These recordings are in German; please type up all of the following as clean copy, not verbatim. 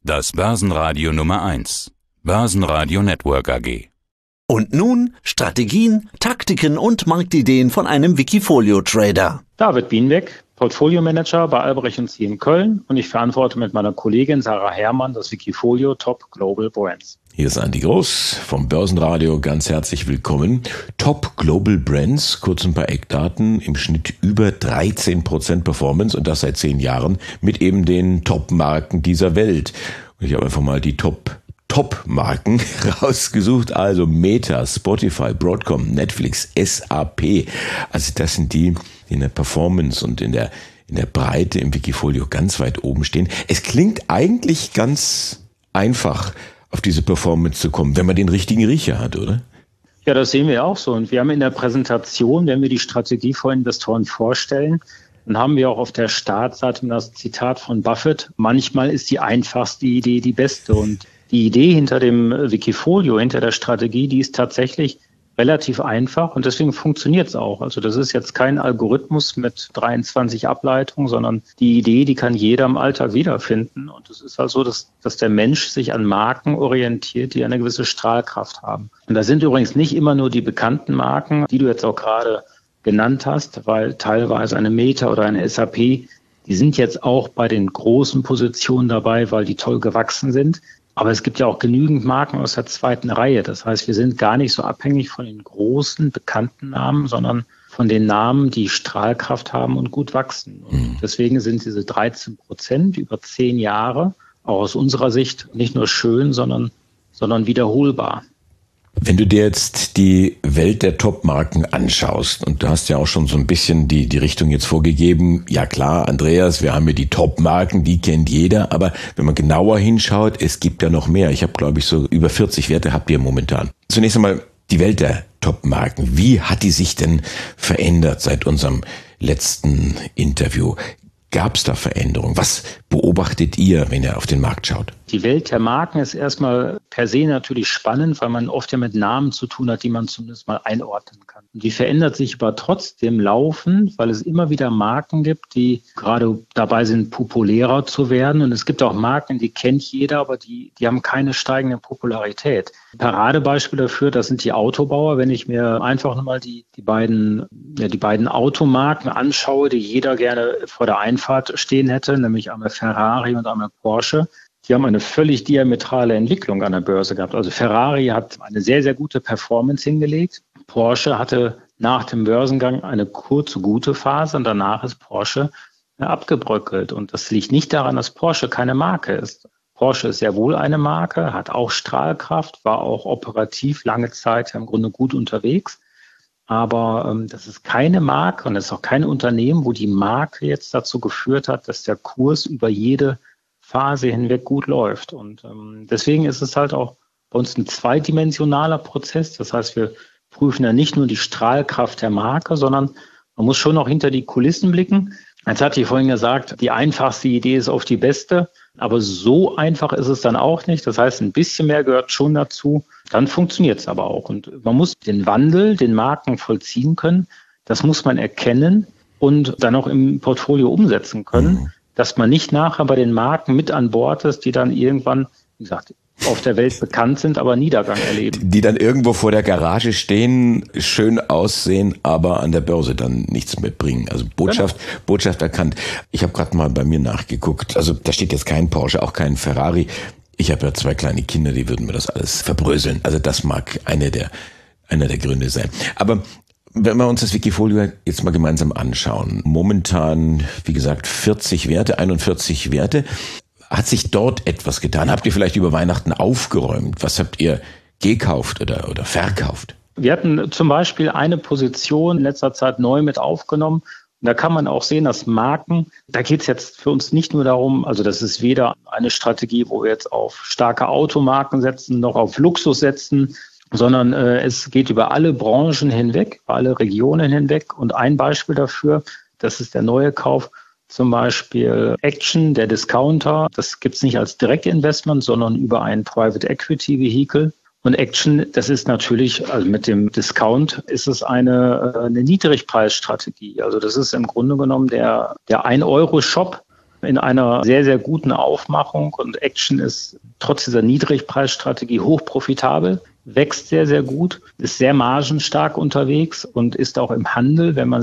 Das Börsenradio Nummer 1. Börsenradio Network AG. Und nun Strategien, Taktiken und Marktideen von einem Wikifolio-Trader. David Bienbeck, Portfolio-Manager bei Albrecht & Sie in Köln, und ich verantworte mit meiner Kollegin Sarah Herrmann das Wikifolio Top Global Brands. Hier ist Andi Groß vom Börsenradio, ganz herzlich willkommen. Top Global Brands, kurz ein paar Eckdaten, im Schnitt über 13% Performance und das seit 10 Jahren mit eben den Top-Marken dieser Welt. Und ich habe einfach mal die Top-Marken rausgesucht, also Meta, Spotify, Broadcom, Netflix, SAP. Also das sind die in der Performance und in der Breite im Wikifolio ganz weit oben stehen. Es klingt eigentlich ganz einfach, auf diese Performance zu kommen, wenn man den richtigen Riecher hat, oder? Ja, das sehen wir auch so. Und wir haben in der Präsentation, wenn wir die Strategie vor Investoren vorstellen, dann haben wir auch auf der Startseite das Zitat von Buffett: Manchmal ist die einfachste Idee die beste. Und die Idee hinter dem Wikifolio, hinter der Strategie, die ist tatsächlich relativ einfach und deswegen funktioniert es auch. Also das ist jetzt kein Algorithmus mit 23 Ableitungen, sondern die Idee, die kann jeder im Alltag wiederfinden. Und es ist also so, dass der Mensch sich an Marken orientiert, die eine gewisse Strahlkraft haben. Und da sind übrigens nicht immer nur die bekannten Marken, die du jetzt auch gerade genannt hast, weil teilweise eine Meta oder eine SAP, die sind jetzt auch bei den großen Positionen dabei, weil die toll gewachsen sind. Aber es gibt ja auch genügend Marken aus der zweiten Reihe. Das heißt, wir sind gar nicht so abhängig von den großen, bekannten Namen, sondern von den Namen, die Strahlkraft haben und gut wachsen. Und deswegen sind diese 13% über 10 Jahre auch aus unserer Sicht nicht nur schön, sondern wiederholbar. Wenn du dir jetzt die Welt der Top-Marken anschaust, und du hast ja auch schon so ein bisschen die Richtung jetzt vorgegeben, ja klar, Andreas, wir haben ja die Top-Marken, die kennt jeder, aber wenn man genauer hinschaut, es gibt ja noch mehr. Ich habe, glaube ich, so über 40 Werte habt ihr momentan. Zunächst einmal die Welt der Top-Marken. Wie hat die sich denn verändert seit unserem letzten Interview? Gab es da Veränderungen? Was beobachtet ihr, wenn ihr auf den Markt schaut? Die Welt der Marken ist erstmal per se natürlich spannend, weil man oft ja mit Namen zu tun hat, die man zumindest mal einordnen kann. Und die verändert sich aber trotzdem laufend, weil es immer wieder Marken gibt, die gerade dabei sind, populärer zu werden. Und es gibt auch Marken, die kennt jeder, aber die haben keine steigende Popularität. Paradebeispiel dafür, das sind die Autobauer. Wenn ich mir einfach nochmal die beiden Automarken anschaue, die jeder gerne vor der Einfahrt stehen hätte, nämlich einmal Ferrari und einmal Porsche. Die haben eine völlig diametrale Entwicklung an der Börse gehabt. Also Ferrari hat eine sehr, sehr gute Performance hingelegt. Porsche hatte nach dem Börsengang eine kurze, gute Phase und danach ist Porsche abgebröckelt. Und das liegt nicht daran, dass Porsche keine Marke ist. Porsche ist sehr wohl eine Marke, hat auch Strahlkraft, war auch operativ lange Zeit im Grunde gut unterwegs. Aber das ist keine Marke und das ist auch kein Unternehmen, wo die Marke jetzt dazu geführt hat, dass der Kurs über jede Phase hinweg gut läuft. Und deswegen ist es halt auch bei uns ein zweidimensionaler Prozess. Das heißt, wir prüfen ja nicht nur die Strahlkraft der Marke, sondern man muss schon auch hinter die Kulissen blicken. Jetzt hatte ich vorhin gesagt, die einfachste Idee ist oft die beste, aber so einfach ist es dann auch nicht. Das heißt, ein bisschen mehr gehört schon dazu. Dann funktioniert es aber auch. Und man muss den Wandel, den Marken vollziehen können. Das muss man erkennen und dann auch im Portfolio umsetzen können, dass man nicht nachher bei den Marken mit an Bord ist, die dann irgendwann, wie gesagt, auf der Welt bekannt sind, aber Niedergang erleben. Die dann irgendwo vor der Garage stehen, schön aussehen, aber an der Börse dann nichts mehr bringen. Also Botschaft erkannt. Ich habe gerade mal bei mir nachgeguckt. Also da steht jetzt kein Porsche, auch kein Ferrari. Ich habe ja 2 kleine Kinder, die würden mir das alles verbröseln. Also das mag einer der Gründe sein. Aber wenn wir uns das Wikifolio jetzt mal gemeinsam anschauen, momentan, wie gesagt, 41 Werte. Hat sich dort etwas getan? Habt ihr vielleicht über Weihnachten aufgeräumt? Was habt ihr gekauft oder verkauft? Wir hatten zum Beispiel eine Position in letzter Zeit neu mit aufgenommen. Und da kann man auch sehen, dass Marken, da geht es jetzt für uns nicht nur darum, also das ist weder eine Strategie, wo wir jetzt auf starke Automarken setzen, noch auf Luxus setzen, sondern es geht über alle Branchen hinweg, über alle Regionen hinweg. Und ein Beispiel dafür, das ist der neue Kauf, zum Beispiel Action, der Discounter. Das gibt es nicht als Direktinvestment, sondern über ein Private Equity Vehicle. Und Action, das ist natürlich, also mit dem Discount ist es eine Niedrigpreisstrategie. Also das ist im Grunde genommen der 1-Euro-Shop in einer sehr, sehr guten Aufmachung und Action ist trotz dieser Niedrigpreisstrategie hochprofitabel, wächst sehr, sehr gut, ist sehr margenstark unterwegs und ist auch im Handel, wenn man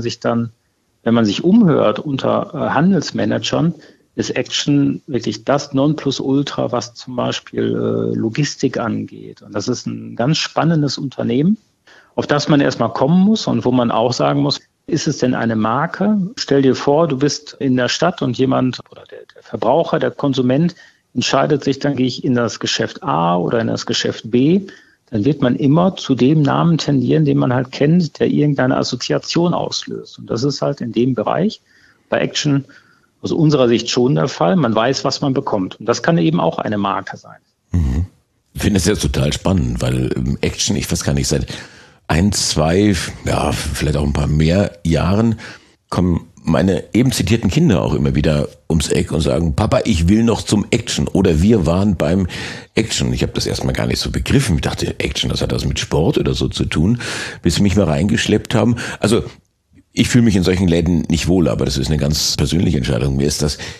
sich umhört unter Handelsmanagern, ist Action wirklich das Nonplusultra, was zum Beispiel Logistik angeht. Und das ist ein ganz spannendes Unternehmen, auf das man erstmal kommen muss und wo man auch sagen muss, ist es denn eine Marke? Stell dir vor, du bist in der Stadt und jemand oder der Verbraucher, der Konsument entscheidet sich, dann gehe ich in das Geschäft A oder in das Geschäft B. Dann wird man immer zu dem Namen tendieren, den man halt kennt, der irgendeine Assoziation auslöst. Und das ist halt in dem Bereich bei Action aus unserer Sicht schon der Fall. Man weiß, was man bekommt. Und das kann eben auch eine Marke sein. Mhm. Ich finde es jetzt total spannend, weil Action, ich weiß gar nicht, seit 1, 2, ja, vielleicht auch ein paar mehr Jahren kommen meine eben zitierten Kinder auch immer wieder ums Eck und sagen, Papa, ich will noch zum Action oder wir waren beim Action. Ich habe das erstmal gar nicht so begriffen. Ich dachte, Action, das hat das mit Sport oder so zu tun, bis sie mich mal reingeschleppt haben. Also ich fühle mich in solchen Läden nicht wohl, aber das ist eine ganz persönliche Entscheidung. Mir ist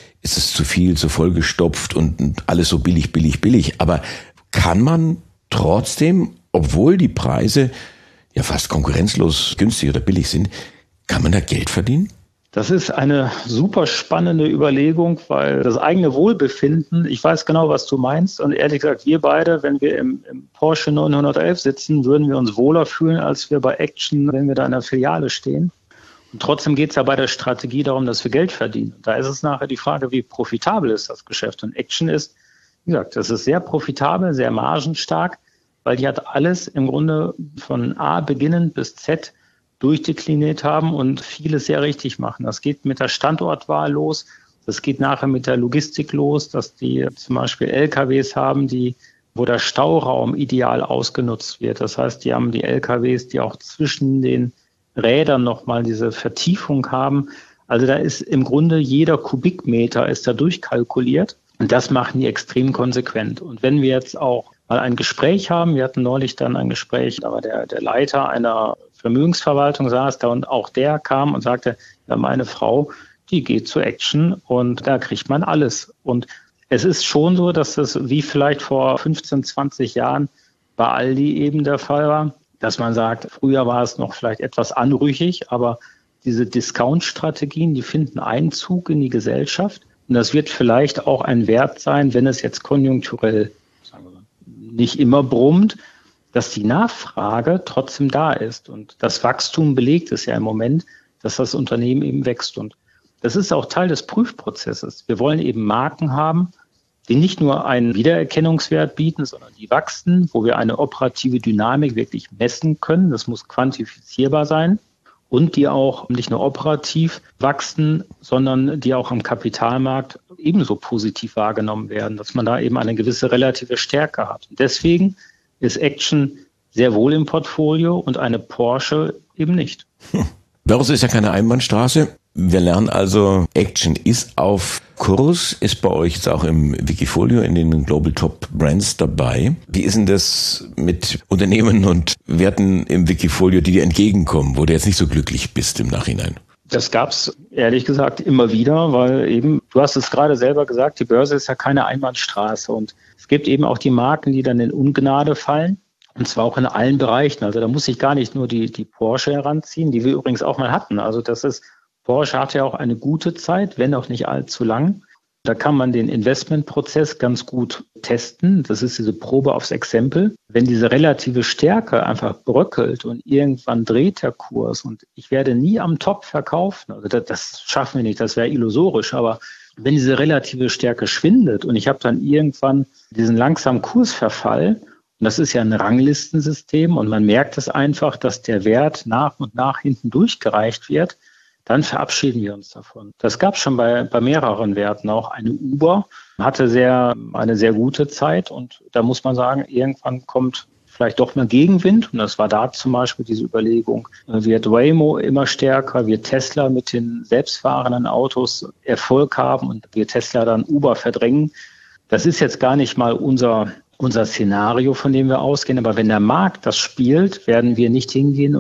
es zu viel, zu vollgestopft und alles so billig. Aber kann man trotzdem, obwohl die Preise ja fast konkurrenzlos günstig oder billig sind, kann man da Geld verdienen? Das ist eine super spannende Überlegung, weil das eigene Wohlbefinden, ich weiß genau, was du meinst. Und ehrlich gesagt, wir beide, wenn wir im Porsche 911 sitzen, würden wir uns wohler fühlen, als wir bei Action, wenn wir da in der Filiale stehen. Und trotzdem geht es ja bei der Strategie darum, dass wir Geld verdienen. Und da ist es nachher die Frage, wie profitabel ist das Geschäft. Und Action ist, wie gesagt, das ist sehr profitabel, sehr margenstark, weil die hat alles im Grunde von A beginnend bis Z durchdekliniert haben und vieles sehr richtig machen. Das geht mit der Standortwahl los, das geht nachher mit der Logistik los, dass die zum Beispiel LKWs haben, wo der Stauraum ideal ausgenutzt wird. Das heißt, die haben die LKWs, die auch zwischen den Rädern nochmal diese Vertiefung haben. Also da ist im Grunde jeder Kubikmeter ist da durchkalkuliert und das machen die extrem konsequent. Und wenn wir jetzt auch mal ein Gespräch haben, wir hatten neulich dann ein Gespräch, aber der Leiter einer Vermögensverwaltung saß da und auch der kam und sagte, ja, meine Frau, die geht zu Action und da kriegt man alles. Und es ist schon so, dass das wie vielleicht vor 15, 20 Jahren bei Aldi eben der Fall war, dass man sagt, früher war es noch vielleicht etwas anrüchig, aber diese Discount-Strategien, die finden Einzug in die Gesellschaft. Und das wird vielleicht auch ein Wert sein, wenn es jetzt konjunkturell, sagen wir mal, nicht immer brummt, dass die Nachfrage trotzdem da ist. Und das Wachstum belegt es ja im Moment, dass das Unternehmen eben wächst. Und das ist auch Teil des Prüfprozesses. Wir wollen eben Marken haben, die nicht nur einen Wiedererkennungswert bieten, sondern die wachsen, wo wir eine operative Dynamik wirklich messen können. Das muss quantifizierbar sein. Und die auch nicht nur operativ wachsen, sondern die auch am Kapitalmarkt ebenso positiv wahrgenommen werden, dass man da eben eine gewisse relative Stärke hat. Und deswegen ist Action sehr wohl im Portfolio und eine Porsche eben nicht. Börse ist ja keine Einbahnstraße. Wir lernen also, Action ist auf Kurs, ist bei euch jetzt auch im Wikifolio in den Global Top Brands dabei. Wie ist denn das mit Unternehmen und Werten im Wikifolio, die dir entgegenkommen, wo du jetzt nicht so glücklich bist im Nachhinein? Das gab's ehrlich gesagt immer wieder, weil eben, du hast es gerade selber gesagt, die Börse ist ja keine Einbahnstraße und es gibt eben auch die Marken, die dann in Ungnade fallen. Und zwar auch in allen Bereichen. Also da muss ich gar nicht nur die Porsche heranziehen, die wir übrigens auch mal hatten. Also Porsche hatte ja auch eine gute Zeit, wenn auch nicht allzu lang. Da kann man den Investmentprozess ganz gut testen. Das ist diese Probe aufs Exempel. Wenn diese relative Stärke einfach bröckelt und irgendwann dreht der Kurs und ich werde nie am Top verkaufen, also das schaffen wir nicht, das wäre illusorisch, aber wenn diese relative Stärke schwindet und ich habe dann irgendwann diesen langsamen Kursverfall, und das ist ja ein Ranglistensystem und man merkt es einfach, dass der Wert nach und nach hinten durchgereicht wird, dann verabschieden wir uns davon. Das gab es schon bei mehreren Werten auch. Eine Uber hatte eine sehr gute Zeit und da muss man sagen, irgendwann kommt vielleicht doch mal Gegenwind. Und das war da zum Beispiel diese Überlegung, wird Waymo immer stärker, wird Tesla mit den selbstfahrenden Autos Erfolg haben und wird Tesla dann Uber verdrängen. Das ist jetzt gar nicht mal unser Szenario, von dem wir ausgehen. Aber wenn der Markt das spielt, werden wir nicht hingehen und uns im Grunde der Herde entgegenstellen. Also das ist nicht der Ansatz, sondern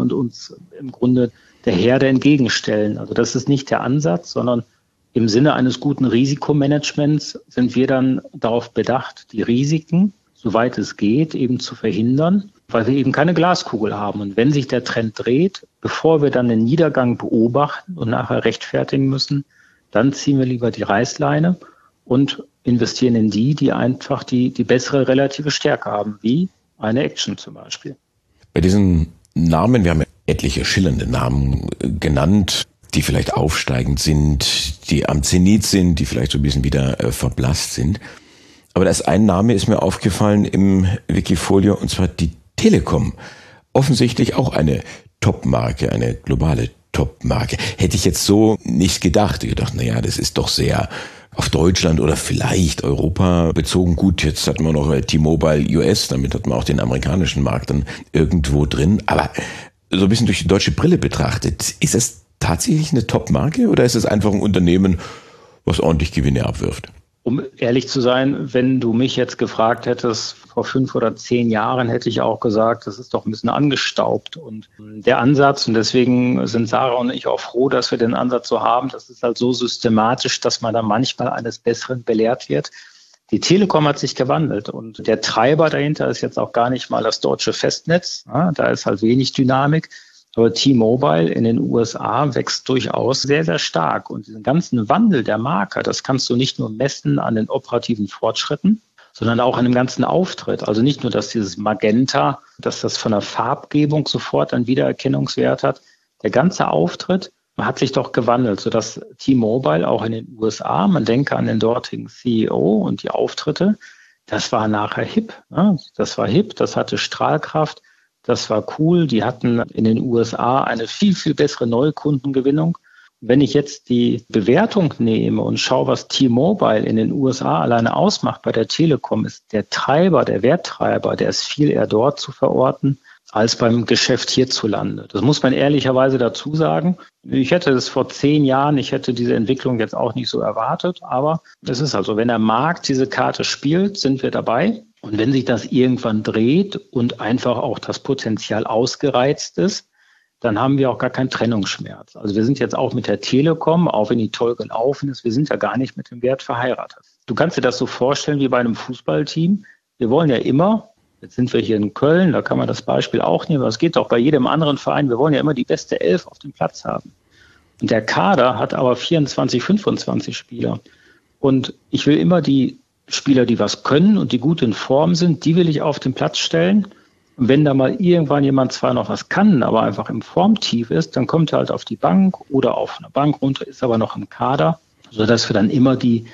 im Sinne eines guten Risikomanagements sind wir dann darauf bedacht, die Risiken, soweit es geht, eben zu verhindern, weil wir eben keine Glaskugel haben. Und wenn sich der Trend dreht, bevor wir dann den Niedergang beobachten und nachher rechtfertigen müssen, dann ziehen wir lieber die Reißleine und investieren in die einfach die bessere relative Stärke haben, wie eine Action zum Beispiel. Bei diesen Namen, wir haben ja etliche schillernde Namen genannt, die vielleicht aufsteigend sind, die am Zenit sind, die vielleicht so ein bisschen wieder verblasst sind. Aber da ist ein Name, ist mir aufgefallen im Wikifolio, und zwar die Telekom. Offensichtlich auch eine Top-Marke, eine globale Top-Marke. Hätte ich jetzt so nicht gedacht. Ich gedacht, naja, das ist doch sehr auf Deutschland oder vielleicht Europa bezogen. Gut, jetzt hatten wir noch T-Mobile US, damit hat man auch den amerikanischen Markt dann irgendwo drin. Aber so ein bisschen durch die deutsche Brille betrachtet, ist es tatsächlich eine Top-Marke oder ist es einfach ein Unternehmen, was ordentlich Gewinne abwirft? Um ehrlich zu sein, wenn du mich jetzt gefragt hättest, vor 5 oder 10 Jahren, hätte ich auch gesagt, das ist doch ein bisschen angestaubt. Und der Ansatz, und deswegen sind Sarah und ich auch froh, dass wir den Ansatz so haben, das ist halt so systematisch, dass man da manchmal eines Besseren belehrt wird. Die Telekom hat sich gewandelt und der Treiber dahinter ist jetzt auch gar nicht mal das deutsche Festnetz. Ja, da ist halt wenig Dynamik. Aber T-Mobile in den USA wächst durchaus sehr, sehr stark. Und diesen ganzen Wandel der Marke, das kannst du nicht nur messen an den operativen Fortschritten, sondern auch an dem ganzen Auftritt. Also nicht nur, dass dieses Magenta, dass das von der Farbgebung sofort einen Wiedererkennungswert hat. Der ganze Auftritt hat sich doch gewandelt, sodass T-Mobile auch in den USA, man denke an den dortigen CEO und die Auftritte, das war nachher hip. Das war hip, das hatte Strahlkraft. Das war cool. Die hatten in den USA eine viel, viel bessere Neukundengewinnung. Wenn ich jetzt die Bewertung nehme und schaue, was T-Mobile in den USA alleine ausmacht bei der Telekom, ist der Treiber, der Werttreiber, der ist viel eher dort zu verorten als beim Geschäft hierzulande. Das muss man ehrlicherweise dazu sagen. Ich hätte es vor 10 Jahren, ich hätte diese Entwicklung jetzt auch nicht so erwartet, aber es ist also, wenn der Markt diese Karte spielt, sind wir dabei. Und wenn sich das irgendwann dreht und einfach auch das Potenzial ausgereizt ist, dann haben wir auch gar keinen Trennungsschmerz. Also wir sind jetzt auch mit der Telekom, auch wenn die toll gelaufen ist, wir sind ja gar nicht mit dem Wert verheiratet. Du kannst dir das so vorstellen wie bei einem Fußballteam. Wir wollen ja immer, jetzt sind wir hier in Köln, da kann man das Beispiel auch nehmen, aber es geht auch bei jedem anderen Verein, wir wollen ja immer die beste 11 auf dem Platz haben. Und der Kader hat aber 24, 25 Spieler. Und ich will immer die Spieler, die was können und die gut in Form sind, die will ich auf den Platz stellen. Und wenn da mal irgendwann jemand zwar noch was kann, aber einfach im Formtief ist, dann kommt er halt auf die Bank oder auf eine Bank runter, ist aber noch im Kader, sodass wir dann immer die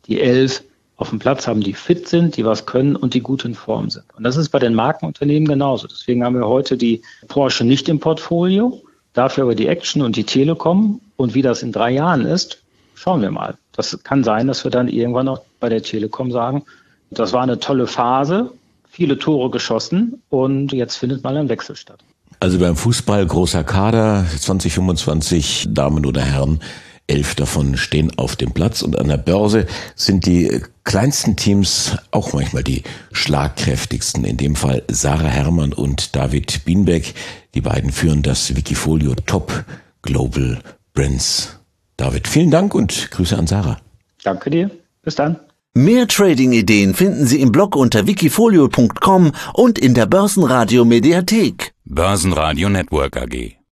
11 auf dem Platz haben, die fit sind, die was können und die gut in Form sind. Und das ist bei den Markenunternehmen genauso. Deswegen haben wir heute die Porsche nicht im Portfolio, dafür aber die Action und die Telekom. Und wie das in 3 Jahren ist, schauen wir mal. Das kann sein, dass wir dann irgendwann auch bei der Telekom sagen, das war eine tolle Phase, viele Tore geschossen und jetzt findet mal ein Wechsel statt. Also beim Fußball großer Kader, 2025 Damen oder Herren, 11 davon stehen auf dem Platz und an der Börse sind die kleinsten Teams auch manchmal die schlagkräftigsten. In dem Fall Sarah Herrmann und David Bienbeck. Die beiden führen das Wikifolio Top Global Brands. David, vielen Dank und Grüße an Sarah. Danke dir. Bis dann. Mehr Trading-Ideen finden Sie im Blog unter wikifolio.com und in der Börsenradio Mediathek. Börsenradio Network AG.